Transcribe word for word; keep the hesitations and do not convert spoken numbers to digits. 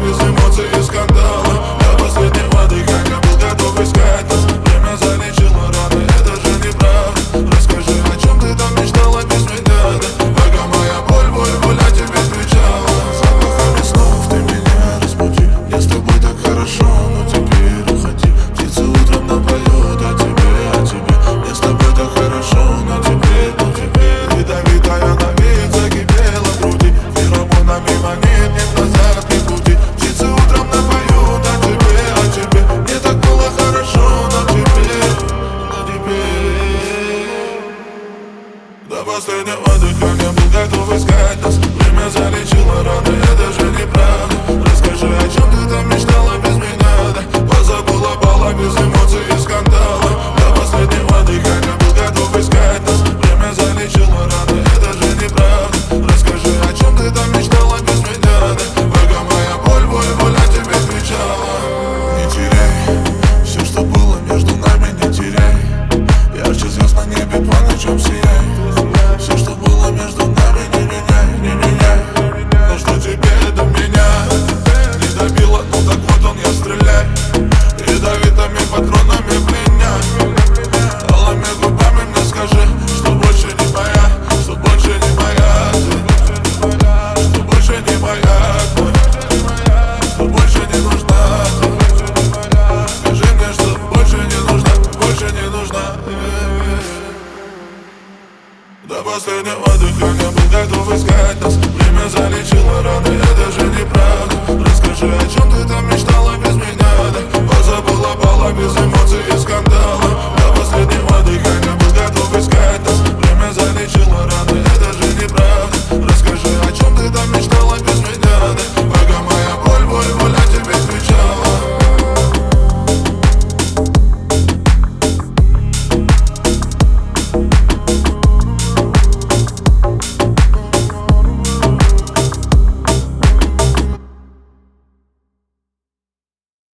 без эмоций и скандала. До последнего дыхания был готов искать нас. Время залечило раны, это же неправда. Расскажи, о чем ты там мечтала без меня, да? Пока моя боль, боль, боль о тебе кричала. Запахами снов ты меня разбуди. Мне с тобой так хорошо, но теперь уходи. Птицы утром напоют о тебе, о тебе. Мне с тобой так хорошо, но теперь, но теперь ядовитая на вид закипела в груди. Феромонами манит, нет назад, ни пути. Птицы утром напоют о тебе, о тебе. Мне так было хорошо, но теперь, но теперь до последнего дыхания был готов искать нас. Время залечило раны, это же неправда. Расскажи, о чем ты там мечтала без меня, да? Позабыла бала без эмоций и скандала. До последнего дыхания был готов искать нас. Время залечило раны, это же неправда. Расскажи, о чем ты там мечтала без меня, да? Пока моя боль, боль, боль о тебе кричала. Не теряй все, что было между нами, не теряй. Ярче звезд на небе по ночам сияй. Все, что было между нами, не меняй, не меняй. Но что теперь до меня? Не добила, ну так вот он, я стреляй. Ядовитыми патронами пленяй. Алыми губами мне скажи, что больше не моя, что больше не моя ты, что больше не моя ты, что больше не нужна ты. Скажи мне, что больше не нужна, больше не нужна. До последнего дыхания был готов искать нас. Время залечило раны, это же неправда. Расскажи, о чем ты там мечтала без меня, да? Позабыла бала без эмоций и скандала. До последнего дыхания был